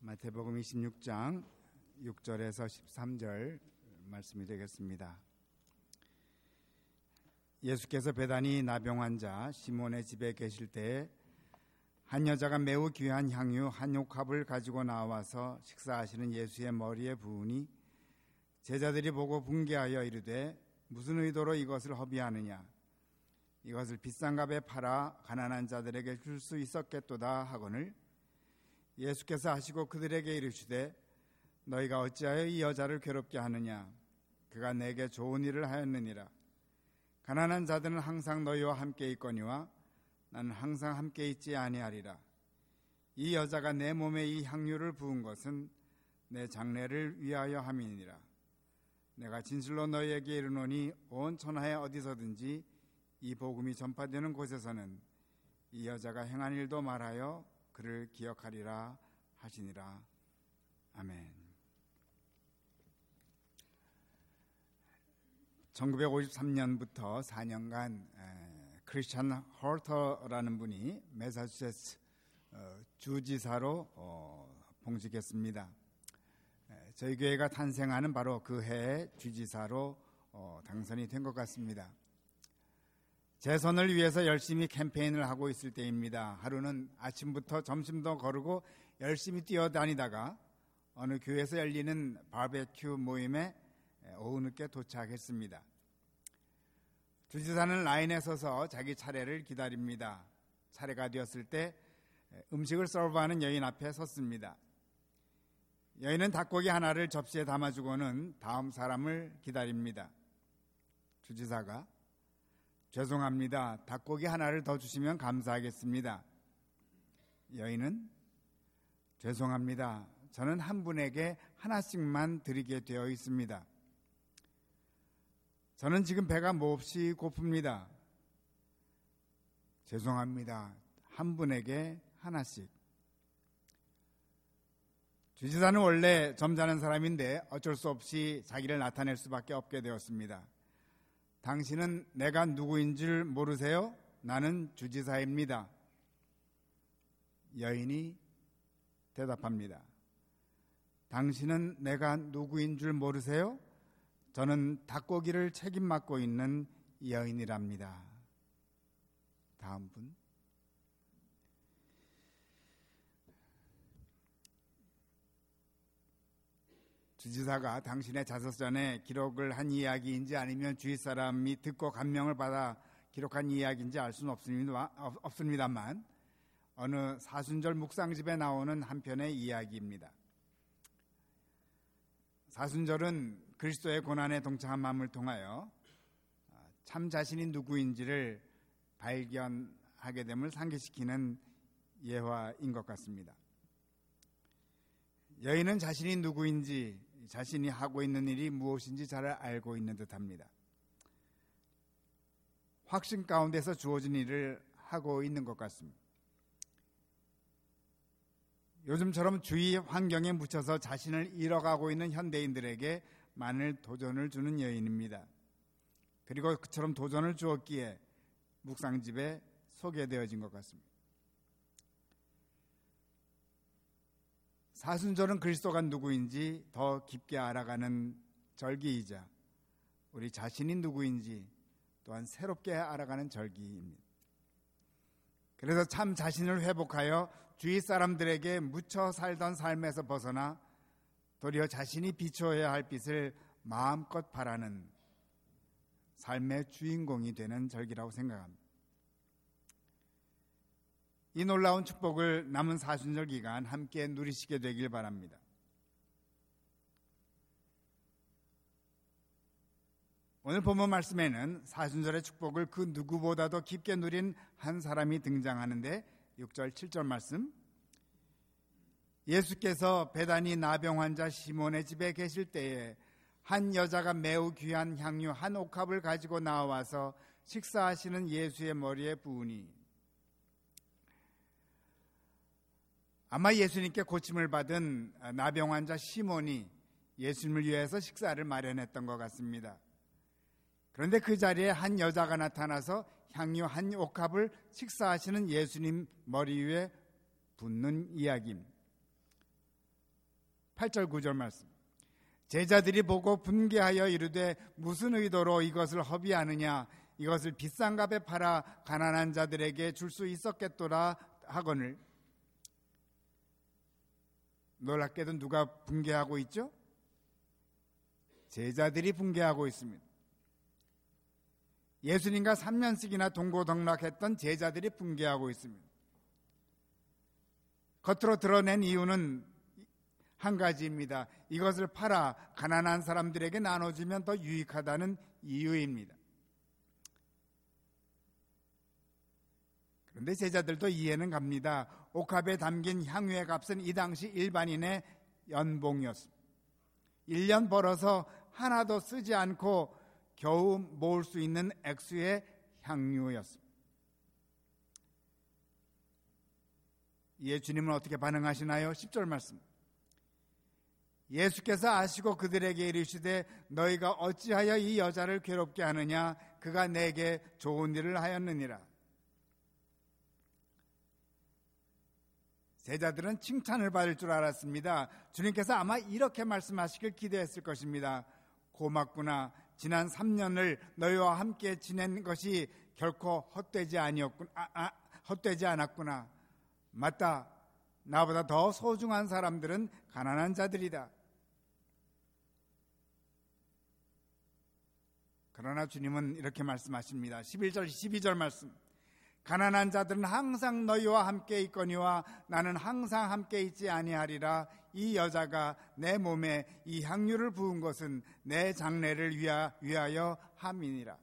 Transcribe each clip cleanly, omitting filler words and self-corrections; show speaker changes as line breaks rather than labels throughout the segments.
마태복음 26장 6절에서 13절 말씀이 되겠습니다. 예수께서 베다니 나병 환자 시몬의 집에 계실 때에 한 여자가 매우 귀한 향유 한 옥합을 가지고 나와서 식사하시는 예수의 머리에 부으니 제자들이 보고 분개하여 이르되 무슨 의도로 이것을 허비하느냐, 이것을 비싼 값에 팔아 가난한 자들에게 줄 수 있었겠도다 하거늘 예수께서 하시고 그들에게 이르시되 너희가 어찌하여 이 여자를 괴롭게 하느냐, 그가 내게 좋은 일을 하였느니라. 가난한 자들은 항상 너희와 함께 있거니와 나는 항상 함께 있지 아니하리라. 이 여자가 내 몸에 이 향유를 부은 것은 내 장례를 위하여 함이니라. 내가 진실로 너희에게 이르노니 온 천하에 어디서든지 이 복음이 전파되는 곳에서는 이 여자가 행한 일도 말하여 그를 기억하리라 하시니라. 아멘. 1953년부터 4년간 크리스찬 헐터라는 분이 매사추세츠 주지사로 봉직했습니다. 저희 교회가 탄생하는 바로 그 해에 주지사로 당선이 된 것 같습니다. 재선을 위해서 열심히 캠페인을 하고 있을 때입니다. 하루는 아침부터 점심도 거르고 열심히 뛰어다니다가 어느 교회에서 열리는 바베큐 모임에 오후 늦게 도착했습니다. 주지사는 라인에 서서 자기 차례를 기다립니다. 차례가 되었을 때 음식을 서브하는 여인 앞에 섰습니다. 여인은 닭고기 하나를 접시에 담아주고는 다음 사람을 기다립니다. 주지사가 죄송합니다. 닭고기 하나를 더 주시면 감사하겠습니다. 여인은 죄송합니다. 저는 한 분에게 하나씩만 드리게 되어 있습니다. 저는 지금 배가 몹시 고픕니다. 죄송합니다. 한 분에게 하나씩. 주지사는 원래 점잖은 사람인데 어쩔 수 없이 자기를 나타낼 수밖에 없게 되었습니다. 당신은 내가 누구인 줄 모르세요? 나는 주지사입니다. 여인이 대답합니다. 당신은 내가 누구인 줄 모르세요? 저는 닭고기를 책임 맡고 있는 여인이랍니다. 다음 분. 주지사가 당신의 자서전에 기록을 한 이야기인지 아니면 주위 사람이 듣고 감명을 받아 기록한 이야기인지 알 수는 없습니다만 어느 사순절 묵상집에 나오는 한 편의 이야기입니다. 사순절은 그리스도의 고난에 동참함을 통하여 참 자신이 누구인지를 발견하게 됨을 상기시키는 예화인 것 같습니다. 여인은 자신이 누구인지, 자신이 하고 있는 일이 무엇인지 잘 알고 있는 듯합니다. 확신 가운데서 주어진 일을 하고 있는 것 같습니다. 요즘처럼 주위 환경에 묻혀서 자신을 잃어가고 있는 현대인들에게 많은 도전을 주는 여인입니다. 그리고 그처럼 도전을 주었기에 묵상집에 소개되어진 것 같습니다. 사순절은 그리스도가 누구인지 더 깊게 알아가는 절기이자 우리 자신이 누구인지 또한 새롭게 알아가는 절기입니다. 그래서 참 자신을 회복하여 주위 사람들에게 묻혀 살던 삶에서 벗어나 도리어 자신이 비춰야 할 빛을 마음껏 바라는 삶의 주인공이 되는 절기라고 생각합니다. 이 놀라운 축복을 남은 사순절 기간 함께 누리시게 되길 바랍니다. 오늘 본문 말씀에는 사순절의 축복을 그 누구보다도 깊게 누린 한 사람이 등장하는데 6절, 7절 말씀. 예수께서 베다니 나병 환자 시몬의 집에 계실 때에 한 여자가 매우 귀한 향유 한 옥합을 가지고 나와서 식사하시는 예수의 머리에 부으니, 아마 예수님께 고침을 받은 나병 환자 시몬이 예수님을 위해서 식사를 마련했던 것 같습니다. 그런데 그 자리에 한 여자가 나타나서 향유 한 옥합을 식사하시는 예수님 머리 위에 붓는 이야기입니다. 8절 9절 말씀. 제자들이 보고 분개하여 이르되 무슨 의도로 이것을 허비하느냐, 이것을 비싼 값에 팔아 가난한 자들에게 줄 수 있었겠도라 하거늘. 놀랍게도 누가 분개하고 있죠? 제자들이 분개하고 있습니다. 예수님과 3년씩이나 동고동락했던 제자들이 분개하고 있습니다. 겉으로 드러낸 이유는 한 가지입니다. 이것을 팔아 가난한 사람들에게 나눠주면 더 유익하다는 이유입니다. 그런데 제자들도 이해는 갑니다. 옥합에 담긴 향유의 값은 이 당시 일반인의 연봉이었습니다. 1년 벌어서 하나도 쓰지 않고 겨우 모을 수 있는 액수의 향유였습니다. 이에 주님은 어떻게 반응하시나요? 10절 말씀. 예수께서 아시고 그들에게 이르시되 너희가 어찌하여 이 여자를 괴롭게 하느냐, 그가 내게 좋은 일을 하였느니라. 제자들은 칭찬을 받을 줄 알았습니다. 주님께서 아마 이렇게 말씀하시길 기대했을 것입니다. 고맙구나. 지난 3년을 너희와 함께 지낸 것이 결코 헛되지 않았구나. 맞다. 나보다 더 소중한 사람들은 가난한 자들이다. 그러나 주님은 이렇게 말씀하십니다. 11절 12절 말씀. 가난한 자들은 항상 너희와 함께 있거니와 나는 항상 함께 있지 아니하리라. 이 여자가 내 몸에 이 향유를 부은 것은 내 장례를 위하여 함이니라.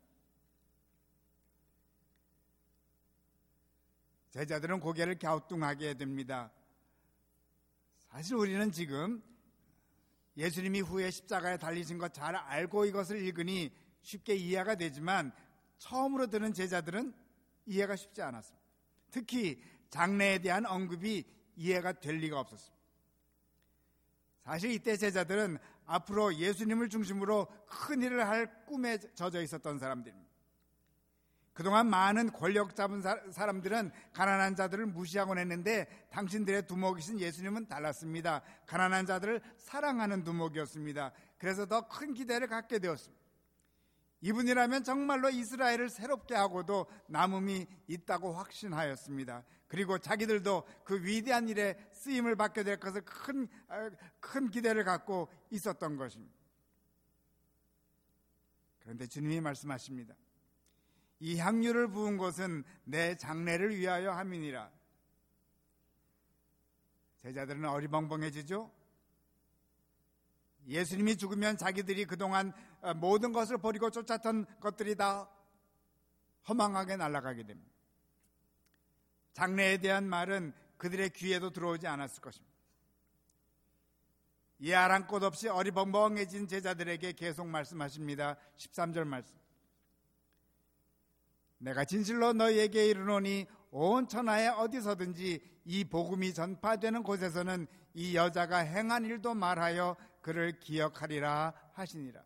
제자들은 고개를 갸우뚱하게 됩니다. 사실 우리는 지금 예수님이 후에 십자가에 달리신 것 잘 알고 이것을 읽으니 쉽게 이해가 되지만 처음으로 듣는 제자들은 이해가 쉽지 않았습니다. 특히 장래에 대한 언급이 이해가 될 리가 없었습니다. 사실 이때 제자들은 앞으로 예수님을 중심으로 큰 일을 할 꿈에 젖어 있었던 사람들입니다. 그동안 많은 권력 잡은 사람들은 가난한 자들을 무시하곤 했는데 당신들의 두목이신 예수님은 달랐습니다. 가난한 자들을 사랑하는 두목이었습니다. 그래서 더 큰 기대를 갖게 되었습니다. 이분이라면 정말로 이스라엘을 새롭게 하고도 남음이 있다고 확신하였습니다. 그리고 자기들도 그 위대한 일에 쓰임을 받게 될 것을 큰 기대를 갖고 있었던 것입니다. 그런데 주님이 말씀하십니다. 이 향유를 부은 것은 내 장례를 위하여 함이니라. 제자들은 어리벙벙해지죠. 예수님이 죽으면 자기들이 그동안 모든 것을 버리고 쫓았던 것들이 다 허망하게 날아가게 됩니다. 장래에 대한 말은 그들의 귀에도 들어오지 않았을 것입니다. 이 아랑 곳 없이 어리벙벙해진 제자들에게 계속 말씀하십니다. 13절 말씀. 내가 진실로 너희에게 이르노니 온 천하에 어디서든지 이 복음이 전파되는 곳에서는 이 여자가 행한 일도 말하여 그를 기억하리라 하시니라.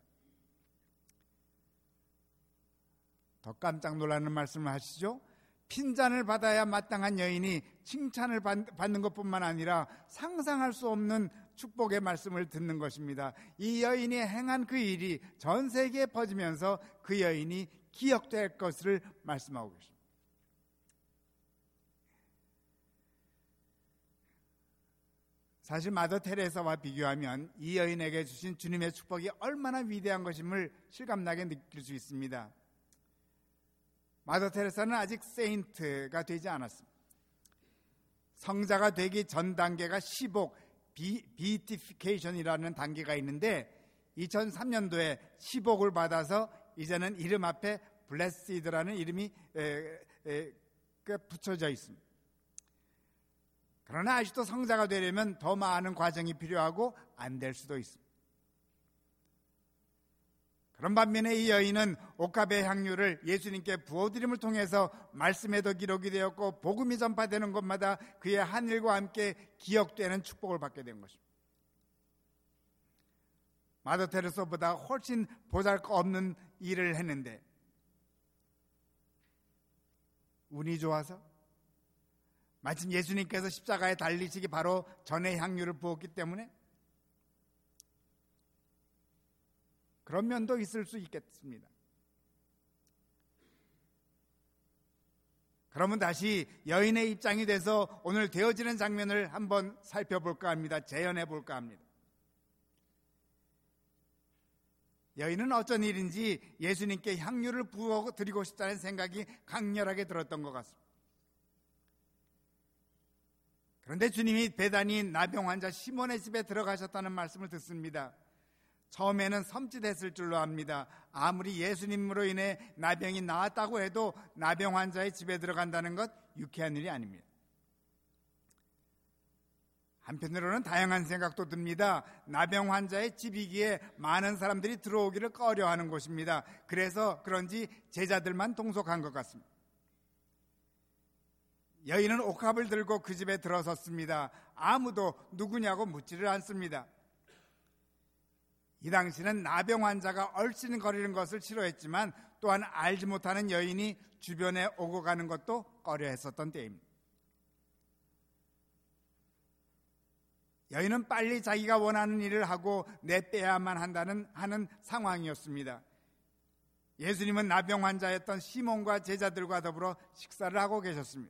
더 깜짝 놀라는 말씀을 하시죠. 핀잔을 받아야 마땅한 여인이 칭찬을 받는 것뿐만 아니라 상상할 수 없는 축복의 말씀을 듣는 것입니다. 이 여인이 행한 그 일이 전 세계에 퍼지면서 그 여인이 기억될 것을 말씀하고 계십니다. 사실 마더 테레사와 비교하면 이 여인에게 주신 주님의 축복이 얼마나 위대한 것임을 실감나게 느낄 수 있습니다. 마더 테레사는 아직 세인트가 되지 않았습니다. 성자가 되기 전 단계가 시복, 비티피케이션이라는 단계가 있는데 2003년도에 시복을 받아서 이제는 이름 앞에 블레시드라는 이름이 붙여져 있습니다. 그러나 아직도 성자가 되려면 더 많은 과정이 필요하고 안 될 수도 있습니다. 그런 반면에 이 여인은 옥합의 향유를 예수님께 부어드림을 통해서 말씀에도 기록이 되었고 복음이 전파되는 곳마다 그의 한 일과 함께 기억되는 축복을 받게 된 것입니다. 마더 테레사보다 훨씬 보잘것없는 일을 했는데 운이 좋아서 마침 예수님께서 십자가에 달리시기 바로 전에 향유를 부었기 때문에 그런 면도 있을 수 있겠습니다. 그러면 다시 여인의 입장이 돼서 오늘 되어지는 장면을 한번 살펴볼까 합니다. 재현해 볼까 합니다. 여인은 어쩐 일인지 예수님께 향유를 부어 드리고 싶다는 생각이 강렬하게 들었던 것 같습니다. 그런데 주님이 베다니 나병 환자 시몬의 집에 들어가셨다는 말씀을 듣습니다. 처음에는 섬찟했을 줄로 압니다. 아무리 예수님으로 인해 나병이 나았다고 해도 나병 환자의 집에 들어간다는 것 유쾌한 일이 아닙니다. 한편으로는 다양한 생각도 듭니다. 나병 환자의 집이기에 많은 사람들이 들어오기를 꺼려하는 곳입니다. 그래서 그런지 제자들만 동석한 것 같습니다. 여인은 옥합을 들고 그 집에 들어섰습니다. 아무도 누구냐고 묻지를 않습니다. 이 당시는 나병 환자가 얼씬거리는 것을 싫어했지만 또한 알지 못하는 여인이 주변에 오고 가는 것도 꺼려했었던 때입니다. 여인은 빨리 자기가 원하는 일을 하고 내빼야만 하는 상황이었습니다. 예수님은 나병 환자였던 시몬과 제자들과 더불어 식사를 하고 계셨습니다.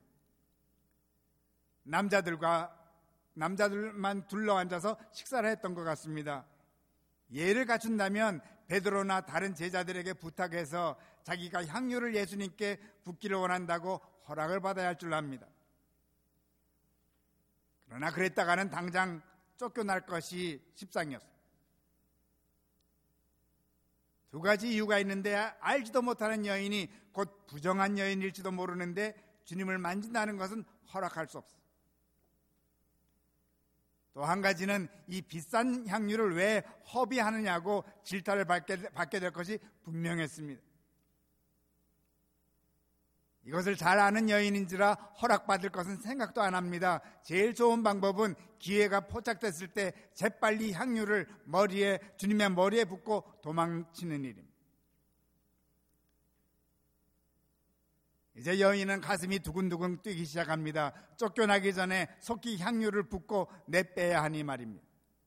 남자들만 둘러앉아서 식사를 했던 것 같습니다. 예를 갖춘다면 베드로나 다른 제자들에게 부탁해서 자기가 향유를 예수님께 붓기를 원한다고 허락을 받아야 할 줄 압니다. 그러나 그랬다가는 당장 쫓겨날 것이 십상이었습니다. 두 가지 이유가 있는데 알지도 못하는 여인이 곧 부정한 여인일지도 모르는데 주님을 만진다는 것은 허락할 수 없습니다. 또 한 가지는 이 비싼 향유를 왜 허비하느냐고 질타를 받게 될 것이 분명했습니다. 이것을 잘 아는 여인인지라 허락받을 것은 생각도 안 합니다. 제일 좋은 방법은 기회가 포착됐을 때 재빨리 향유를 주님의 머리에 붓고 도망치는 일입니다. 이제 여인은 가슴이 두근두근 뛰기 시작합니다. 쫓겨나기 전에 속히 향유를 붓고 내빼야 하니 말입니다.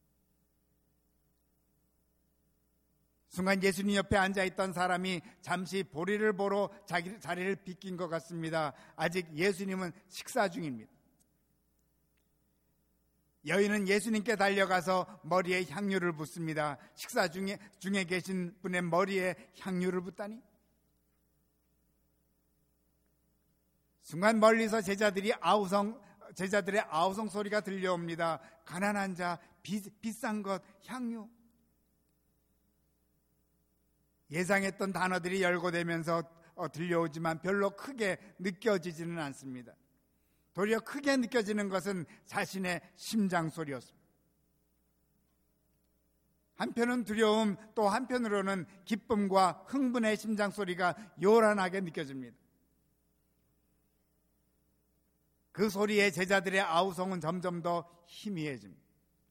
순간 예수님 옆에 앉아있던 사람이 잠시 보리를 보러 자리를 비낀 것 같습니다. 아직 예수님은 식사 중입니다. 여인은 예수님께 달려가서 머리에 향유를 붓습니다. 식사 중에 계신 분의 머리에 향유를 붓다니? 순간 멀리서 제자들의 아우성 소리가 들려옵니다. 가난한 자, 비싼 것, 향유. 예상했던 단어들이 열거되면서 들려오지만 별로 크게 느껴지지는 않습니다. 도리어 크게 느껴지는 것은 자신의 심장 소리였습니다. 한편은 두려움, 또 한편으로는 기쁨과 흥분의 심장 소리가 요란하게 느껴집니다. 그 소리에 제자들의 아우성은 점점 더 희미해집니다.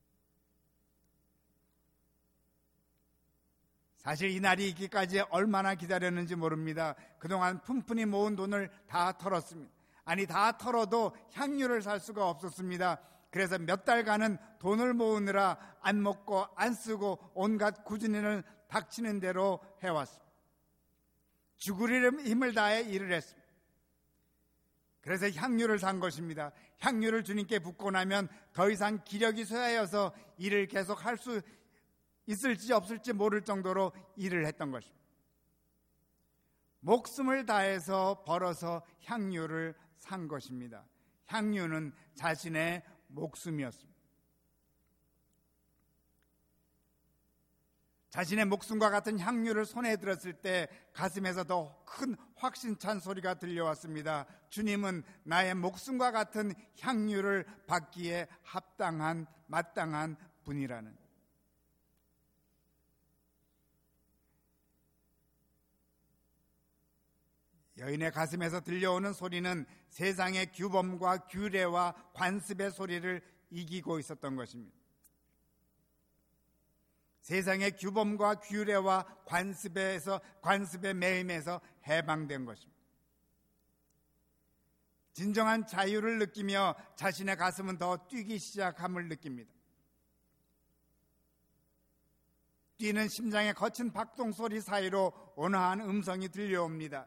사실 이 날이 있기까지 얼마나 기다렸는지 모릅니다. 그동안 푼푼히 모은 돈을 다 털었습니다. 아니, 다 털어도 향유를 살 수가 없었습니다. 그래서 몇 달간은 돈을 모으느라 안 먹고 안 쓰고 온갖 구준인을 닥치는 대로 해왔습니다. 죽을 힘을 다해 일을 했습니다. 그래서 향유를 산 것입니다. 향유를 주님께 붓고 나면 더 이상 기력이 쇠하여서 일을 계속 할 수 있을지 없을지 모를 정도로 일을 했던 것입니다. 목숨을 다해서 벌어서 향유를 산 것입니다. 향유는 자신의 목숨이었습니다. 자신의 목숨과 같은 향유를 손에 들었을 때 가슴에서 더 큰 확신찬 소리가 들려왔습니다. 주님은 나의 목숨과 같은 향유를 받기에 마땅한 분이라는. 여인의 가슴에서 들려오는 소리는 세상의 규범과 규례와 관습의 소리를 이기고 있었던 것입니다. 세상의 규범과 규례와 관습의 매임에서 해방된 것입니다. 진정한 자유를 느끼며 자신의 가슴은 더 뛰기 시작함을 느낍니다. 뛰는 심장의 거친 박동 소리 사이로 온화한 음성이 들려옵니다.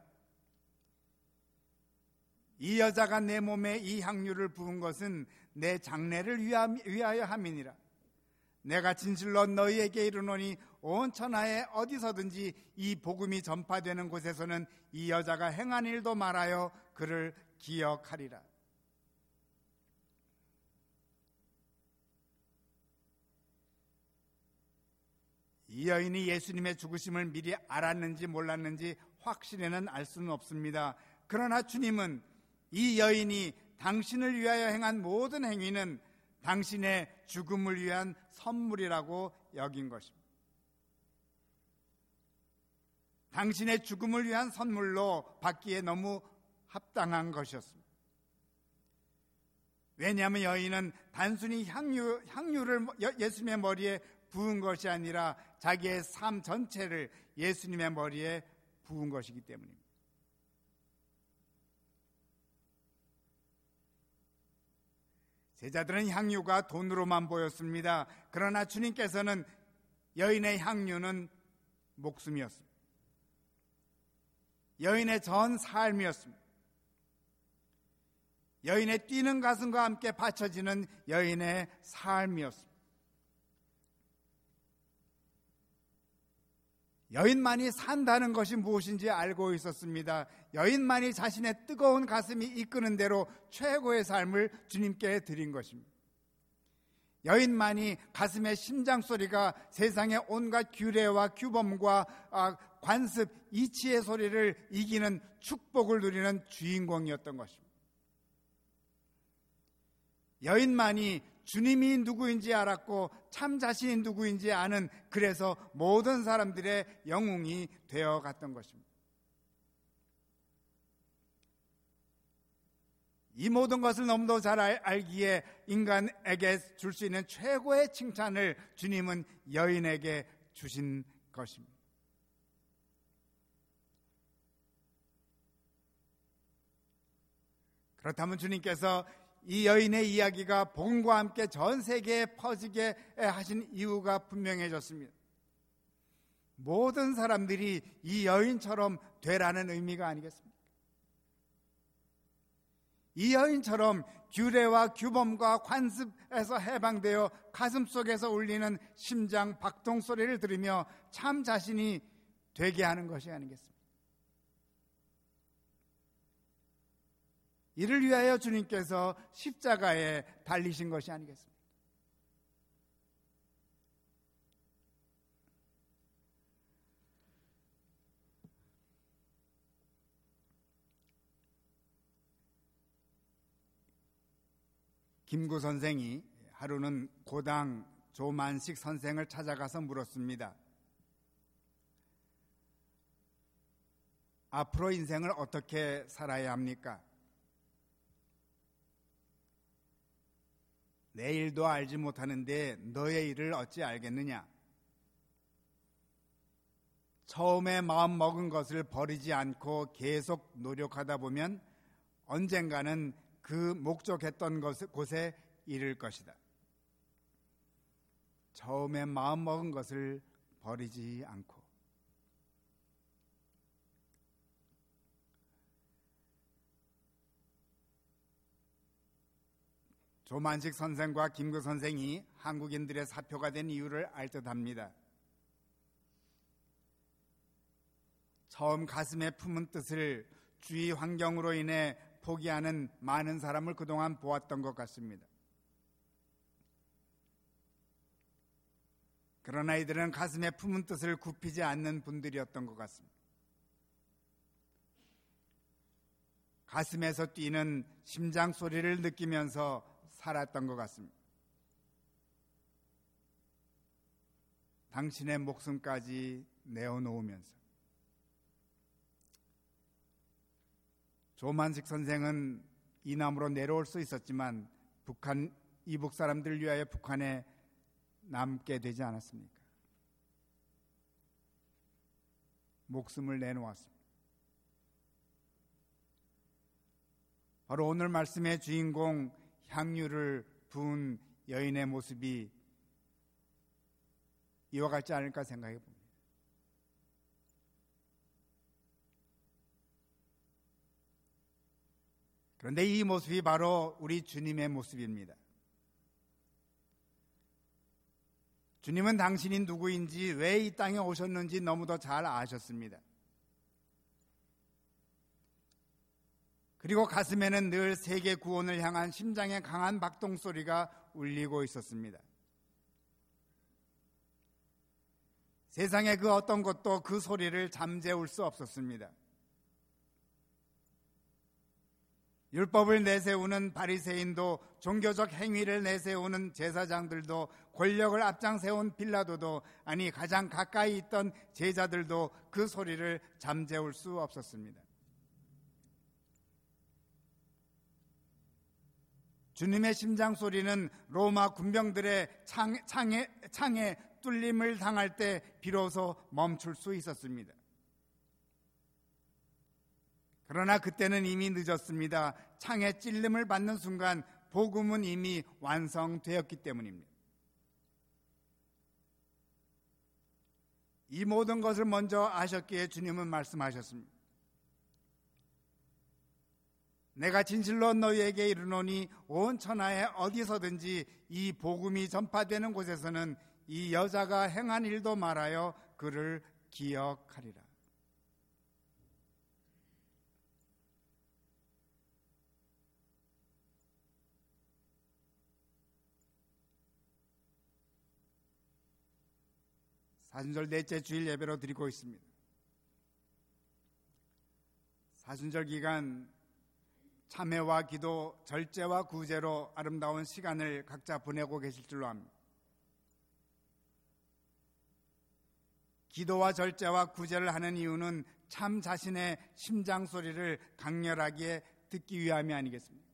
이 여자가 내 몸에 이 향유를 부은 것은 내 장래를 위하여 함이니라. 내가 진실로 너희에게 이르노니 온 천하에 어디서든지 이 복음이 전파되는 곳에서는 이 여자가 행한 일도 말하여 그를 기억하리라. 이 여인이 예수님의 죽으심을 미리 알았는지 몰랐는지 확실히는 알 수는 없습니다. 그러나 주님은 이 여인이 당신을 위하여 행한 모든 행위는 당신의 죽음을 위한 선물이라고 여긴 것입니다. 당신의 죽음을 위한 선물로 받기에 너무 합당한 것이었습니다. 왜냐하면 여인은 단순히 향유를 예수님의 머리에 부은 것이 아니라 자기의 삶 전체를 예수님의 머리에 부은 것이기 때문입니다. 제자들은 향유가 돈으로만 보였습니다. 그러나 주님께서는 여인의 향유는 목숨이었습니다. 여인의 전 삶이었습니다. 여인의 뛰는 가슴과 함께 바쳐지는 여인의 삶이었습니다. 여인만이 산다는 것이 무엇인지 알고 있었습니다. 여인만이 자신의 뜨거운 가슴이 이끄는 대로 최고의 삶을 주님께 드린 것입니다. 여인만이 가슴의 심장 소리가 세상의 온갖 규례와 규범과 관습, 이치의 소리를 이기는 축복을 누리는 주인공이었던 것입니다. 여인만이 주님이 누구인지 알았고 참 자신이 누구인지 아는, 그래서 모든 사람들의 영웅이 되어갔던 것입니다. 이 모든 것을 너무도 잘 알기에 인간에게 줄 수 있는 최고의 칭찬을 주님은 여인에게 주신 것입니다. 그렇다면 주님께서 이 여인의 이야기가 복음과 함께 전 세계에 퍼지게 하신 이유가 분명해졌습니다. 모든 사람들이 이 여인처럼 되라는 의미가 아니겠습니까? 이 여인처럼 규례와 규범과 관습에서 해방되어 가슴속에서 울리는 심장 박동 소리를 들으며 참 자신이 되게 하는 것이 아니겠습니까? 이를 위하여 주님께서 십자가에 달리신 것이 아니겠습니까? 김구 선생이 하루는 고당 조만식 선생을 찾아가서 물었습니다. 앞으로 인생을 어떻게 살아야 합니까? 내 일도 알지 못하는데 너의 일을 어찌 알겠느냐? 처음에 마음 먹은 것을 버리지 않고 계속 노력하다 보면 언젠가는 그 목적했던 곳에 이를 것이다. 처음에 마음 먹은 것을 버리지 않고. 조만식 선생과 김구 선생이 한국인들의 사표가 된 이유를 알 듯합니다. 처음 가슴에 품은 뜻을 주위 환경으로 인해 포기하는 많은 사람을 그동안 보았던 것 같습니다. 그러나 이들은 가슴에 품은 뜻을 굽히지 않는 분들이었던 것 같습니다. 가슴에서 뛰는 심장 소리를 느끼면서 살았던 것 같습니다. 당신의 목숨까지 내어놓으면서. 조만식 선생은 이남으로 내려올 수 있었지만 이북 사람들을 위하여 북한에 남게 되지 않았습니까? 목숨을 내놓았습니다. 바로 오늘 말씀의 주인공 향유를 부은 여인의 모습이 이어갈지 않을까 생각해 봅니다. 그런데 이 모습이 바로 우리 주님의 모습입니다. 주님은 당신이 누구인지, 왜 이 땅에 오셨는지 너무도 잘 아셨습니다. 그리고 가슴에는 늘 세계 구원을 향한 심장의 강한 박동소리가 울리고 있었습니다. 세상의 그 어떤 것도 그 소리를 잠재울 수 없었습니다. 율법을 내세우는 바리새인도, 종교적 행위를 내세우는 제사장들도, 권력을 앞장세운 빌라도도, 아니 가장 가까이 있던 제자들도 그 소리를 잠재울 수 없었습니다. 주님의 심장 소리는 로마 군병들의 창에 뚫림을 당할 때 비로소 멈출 수 있었습니다. 그러나 그때는 이미 늦었습니다. 창에 찔림을 받는 순간 복음은 이미 완성되었기 때문입니다. 이 모든 것을 먼저 아셨기에 주님은 말씀하셨습니다. 내가 진실로 너희에게 이르노니 온 천하에 어디서든지 이 복음이 전파되는 곳에서는 이 여자가 행한 일도 말하여 그를 기억하리라. 사순절 넷째 주일 예배로 드리고 있습니다. 사순절 기간 참회와 기도, 절제와 구제로 아름다운 시간을 각자 보내고 계실 줄로 압니다. 기도와 절제와 구제를 하는 이유는 참 자신의 심장 소리를 강렬하게 듣기 위함이 아니겠습니까?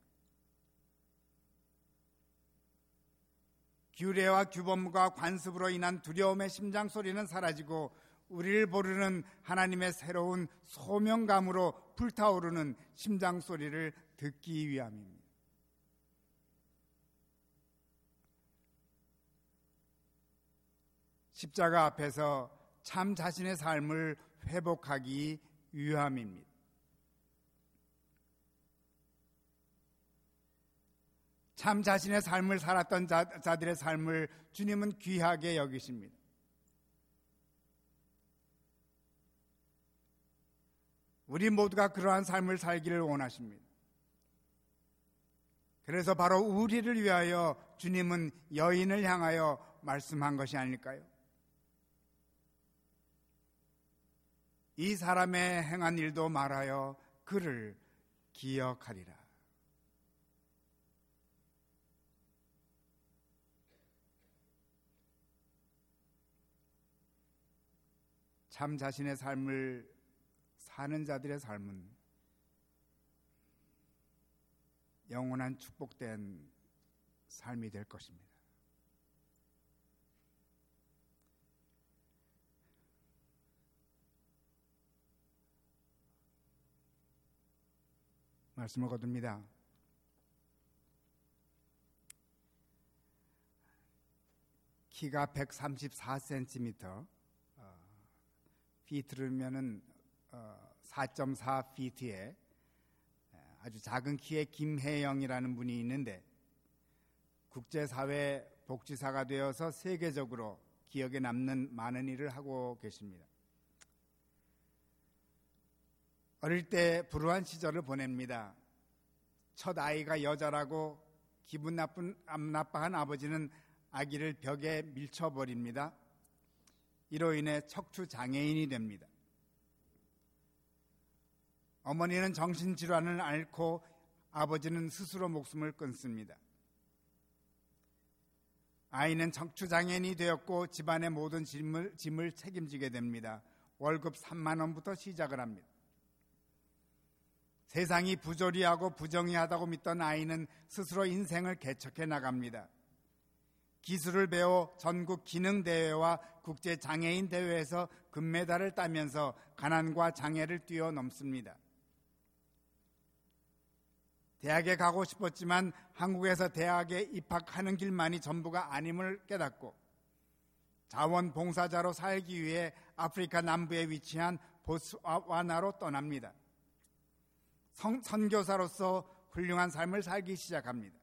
규례와 규범과 관습으로 인한 두려움의 심장 소리는 사라지고 우리를 부르는 하나님의 새로운 소명감으로 불타오르는 심장 소리를 듣기 위함입니다. 십자가 앞에서 참 자신의 삶을 회복하기 위함입니다. 참 자신의 삶을 살았던 자들의 삶을 주님은 귀하게 여기십니다. 우리 모두가 그러한 삶을 살기를 원하십니다. 그래서 바로 우리를 위하여 주님은 여인을 향하여 말씀한 것이 아닐까요? 이 사람의 행한 일도 말하여 그를 기억하리라. 참 자신의 삶을 사는 자들의 삶은 영원한 축복된 삶이 될 것입니다. 말씀을 거둡니다. 키가 134cm, 피트르면은 4.4피트의 아주 작은 키의 김혜영이라는 분이 있는데 국제사회 복지사가 되어서 세계적으로 기억에 남는 많은 일을 하고 계십니다. 어릴 때 불우한 시절을 보냅니다. 첫 아이가 여자라고 기분 나빠한 아버지는 아기를 벽에 밀쳐버립니다. 이로 인해 척추 장애인이 됩니다. 어머니는 정신질환을 앓고 아버지는 스스로 목숨을 끊습니다. 아이는 척추 장애인이 되었고 집안의 모든 짐을 책임지게 됩니다. 월급 3만 원부터 시작을 합니다. 세상이 부조리하고 부정의하다고 믿던 아이는 스스로 인생을 개척해 나갑니다. 기술을 배워 전국 기능대회와 국제장애인 대회에서 금메달을 따면서 가난과 장애를 뛰어넘습니다. 대학에 가고 싶었지만 한국에서 대학에 입학하는 길만이 전부가 아님을 깨닫고 자원봉사자로 살기 위해 아프리카 남부에 위치한 보츠와나로 떠납니다. 선교사로서 훌륭한 삶을 살기 시작합니다.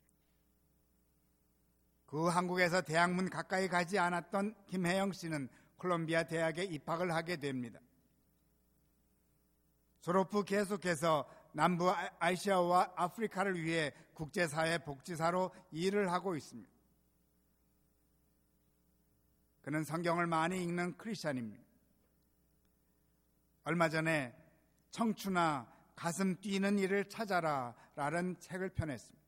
그 한국에서 대학문 가까이 가지 않았던 김혜영 씨는 콜롬비아 대학에 입학을 하게 됩니다. 졸업 후 계속해서 남부 아시아와 아프리카를 위해 국제사회 복지사로 일을 하고 있습니다. 그는 성경을 많이 읽는 크리스찬입니다. 얼마 전에 청춘아 가슴 뛰는 일을 찾아라 라는 책을 펴냈습니다.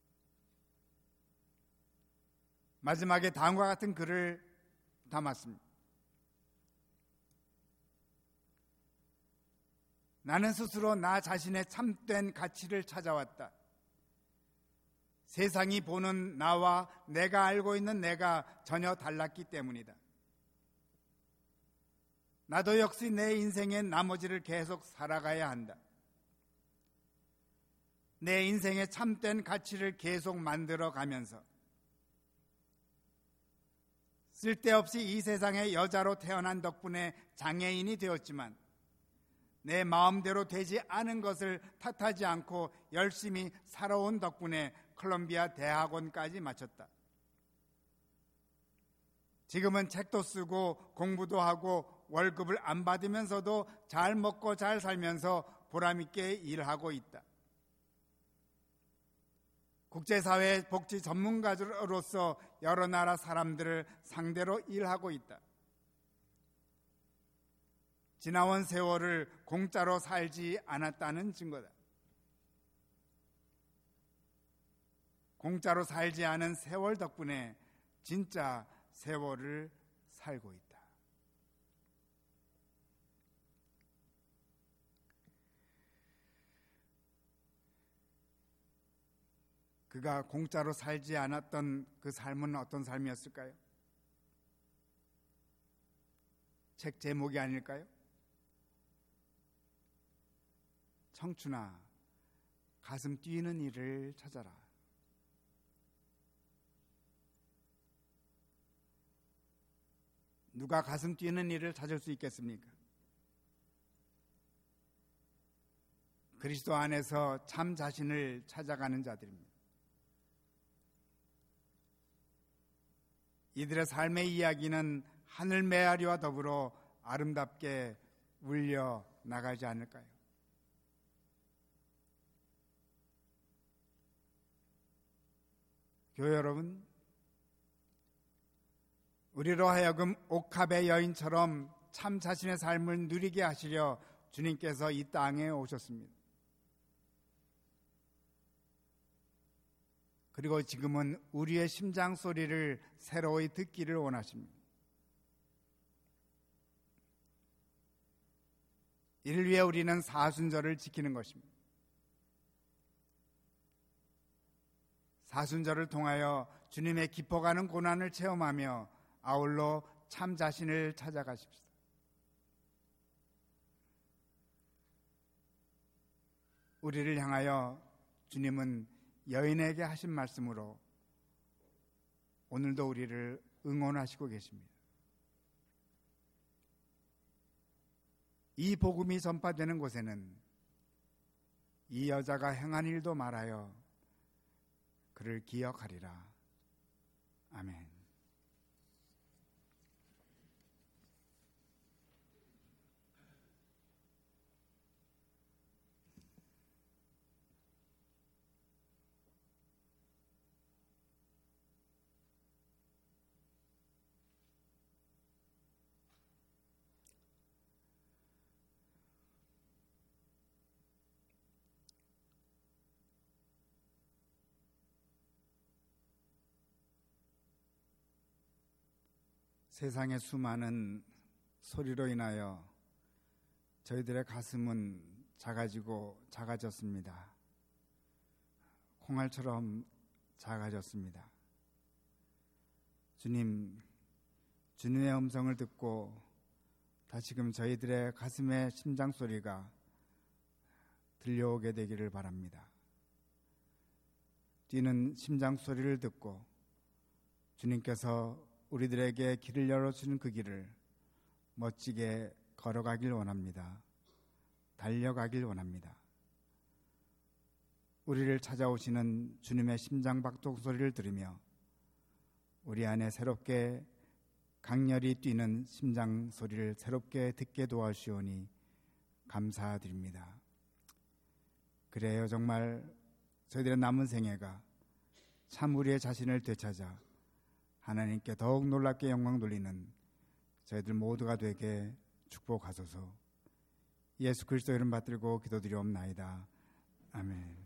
마지막에 다음과 같은 글을 담았습니다. 나는 스스로 나 자신의 참된 가치를 찾아왔다. 세상이 보는 나와 내가 알고 있는 내가 전혀 달랐기 때문이다. 나도 역시 내 인생의 나머지를 계속 살아가야 한다. 내 인생의 참된 가치를 계속 만들어 가면서 쓸데없이 이 세상의 여자로 태어난 덕분에 장애인이 되었지만 내 마음대로 되지 않은 것을 탓하지 않고 열심히 살아온 덕분에 콜롬비아 대학원까지 마쳤다. 지금은 책도 쓰고 공부도 하고 월급을 안 받으면서도 잘 먹고 잘 살면서 보람있게 일하고 있다. 국제사회 복지 전문가로서 여러 나라 사람들을 상대로 일하고 있다. 지나온 세월을 공짜로 살지 않았다는 증거다. 공짜로 살지 않은 세월 덕분에 진짜 세월을 살고 있다. 그가 공짜로 살지 않았던 그 삶은 어떤 삶이었을까요? 책 제목이 아닐까요? 청춘아, 가슴 뛰는 일을 찾아라. 누가 가슴 뛰는 일을 찾을 수 있겠습니까? 그리스도 안에서 참 자신을 찾아가는 자들입니다. 이들의 삶의 이야기는 하늘 메아리와 더불어 아름답게 울려 나가지 않을까요? 교회 여러분, 우리로 하여금 옥합의 여인처럼 참 자신의 삶을 누리게 하시려 주님께서 이 땅에 오셨습니다. 그리고 지금은 우리의 심장 소리를 새로이 듣기를 원하십니다. 이를 위해 우리는 사순절을 지키는 것입니다. 사순절을 통하여 주님의 깊어가는 고난을 체험하며 아울러 참 자신을 찾아가십시오. 우리를 향하여 주님은 여인에게 하신 말씀으로 오늘도 우리를 응원하시고 계십니다. 이 복음이 전파되는 곳에는 이 여자가 행한 일도 말하여 그를 기억하리라. 아멘. 세상의 수많은 소리로 인하여 저희들의 가슴은 작아지고 작아졌습니다. 콩알처럼 작아졌습니다. 주님의 음성을 듣고 다시금 저희들의 가슴의 심장 소리가 들려오게 되기를 바랍니다. 뛰는 심장 소리를 듣고 주님께서 우리들에게 길을 열어주는 그 길을 멋지게 걸어가길 원합니다. 달려가길 원합니다. 우리를 찾아오시는 주님의 심장박동 소리를 들으며 우리 안에 새롭게 강렬히 뛰는 심장 소리를 새롭게 듣게 도와주시오니 감사드립니다. 그래요, 정말 저희들의 남은 생애가 참 우리의 자신을 되찾아 하나님께 더욱 놀랍게 영광 돌리는 저희들 모두가 되게 축복하소서. 예수 그리스도 이름 받들고 기도드리옵나이다. 아멘.